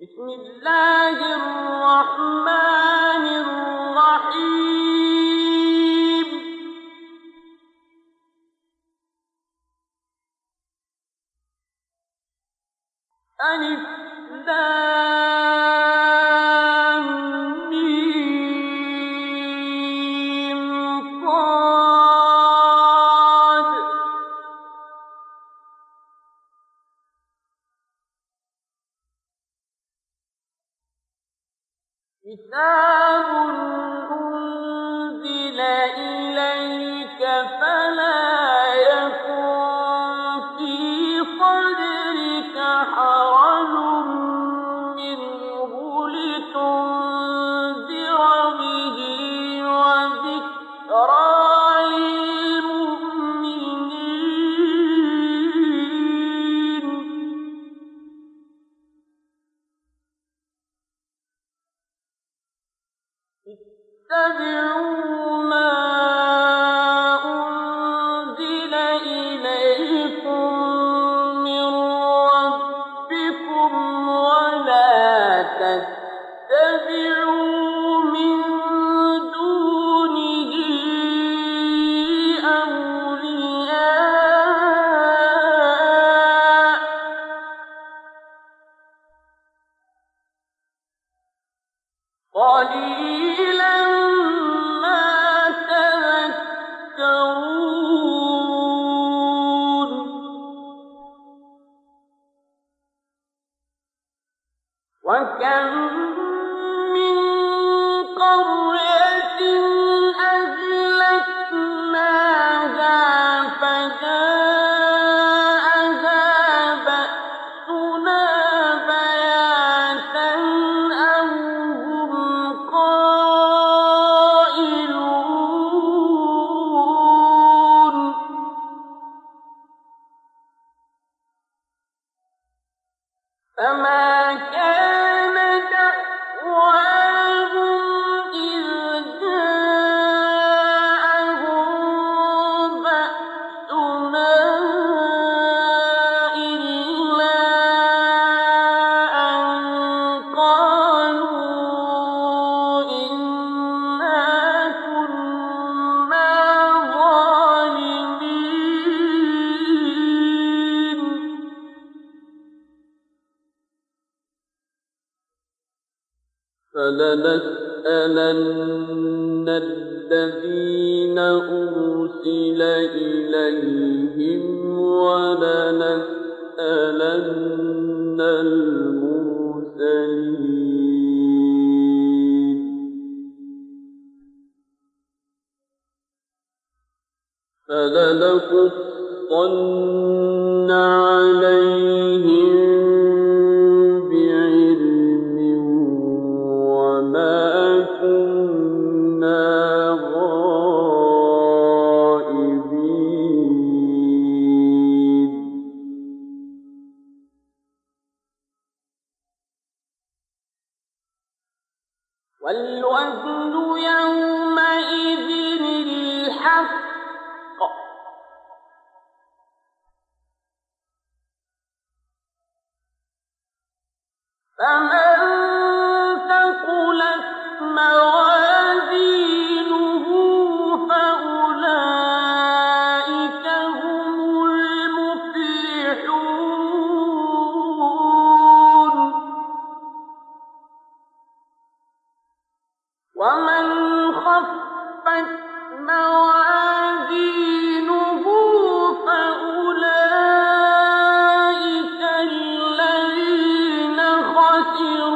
بسم الله الرحمن الرحيم. ألف لام ميم صاد. كتاب أنزل إليك فلا يكن في صدرك حرج منه لتنذر به وذكرى للمؤمنين. اتبعوا ما أنزل إليكم من ربكم ولا تتبعوا من دونه أولياء قليلا ما تذكرون. وكم من قرية أهلكناها فجاءها بأسنا بياتا أو هم قائلون. فما كان دعواهم إذ جاءهم بأسنا إلا أن قالوا إنا كنا ظالمين. فلنسألن الذين أرسل إليهم ولنسألن المرسلين. فلنقصن عليهم بعلم وما كنا غائبين. والوزن يومئذ الحق فمن ثقلت موازينه فأولئك هم المفلحون. ومن خفت موازينه فأولئك الذين خسروا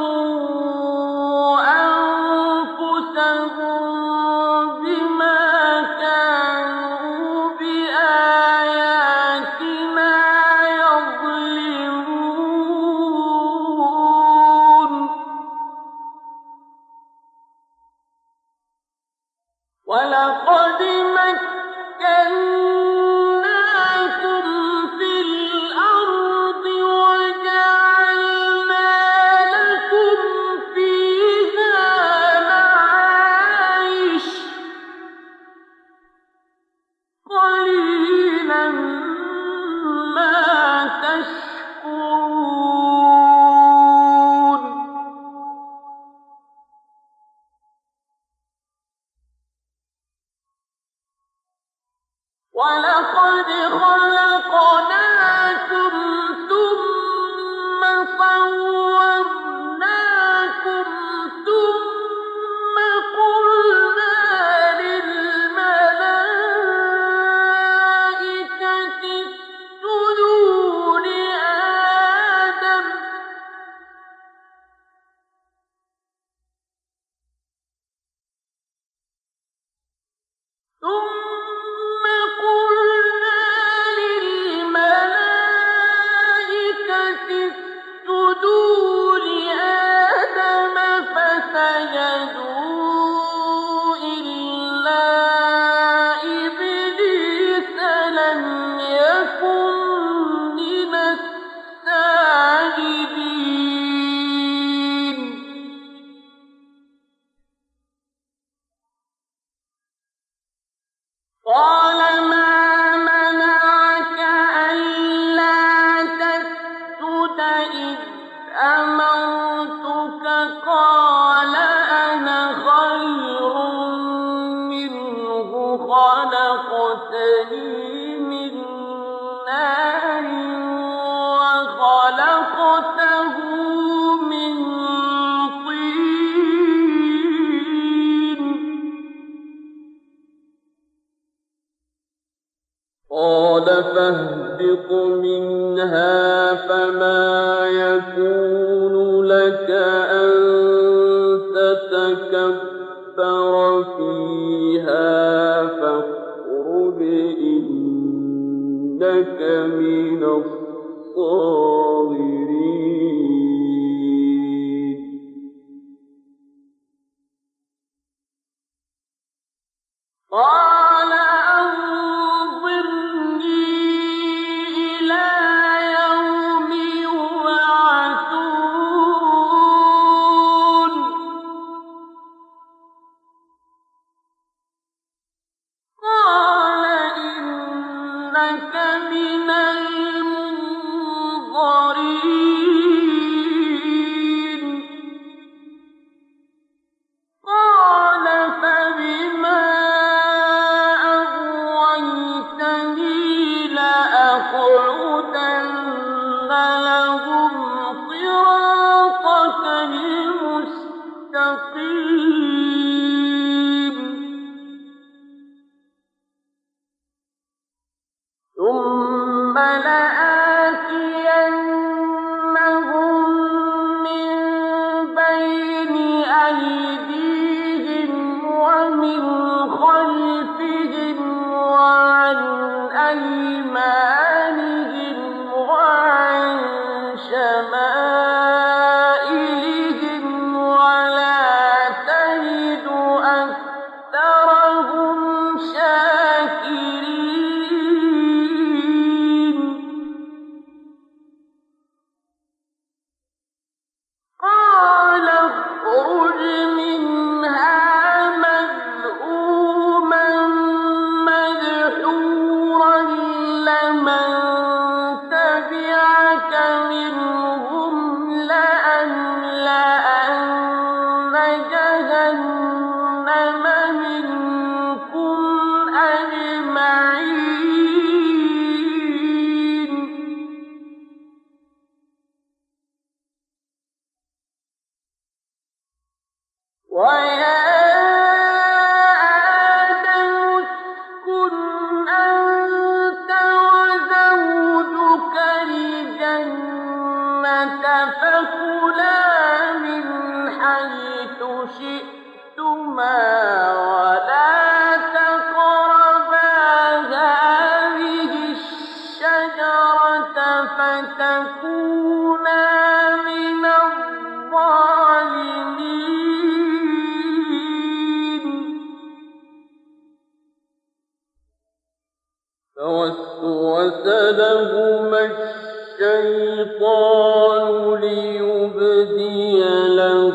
أمرتك قال أنا خير منه خلقتني من نار وخلقته من طين قال فاهبط منها فما يكون لك أن تتكبر فيها فاخرج إنك من الصاغرين قال أنظرني إلى يوم يبعثون قال إنك من المنظرين قال فبما أغويتني لأقعدن لهم صراطك المستقيم ثم لآتينهم من بين أيديهم ومن خلفهم وعن أيمانهم وعن شمائلهم ولا تجد أكثرهم شاكرين قال اخرج منها مذءوما مدحورا لمن تبعك منهم لأملأن جهنم منكم أجمعين ويا آدم اسكن أنت وزوجك الجنة فكلا من حيث شئتما ولا تقربا هذه الشجرة فتكونا من الظالمين فوسوس لهما الشيطان ليبدي لهما